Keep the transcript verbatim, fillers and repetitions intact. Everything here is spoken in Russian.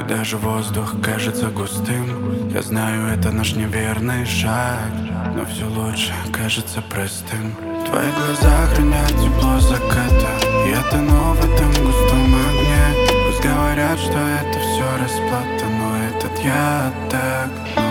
даже воздух кажется густым. Я знаю, это наш неверный шаг, но все лучше кажется простым. Твои глаза хранят тепло заката, я тону в этом густом огне. Пусть говорят, что это все расплата, но этот я так.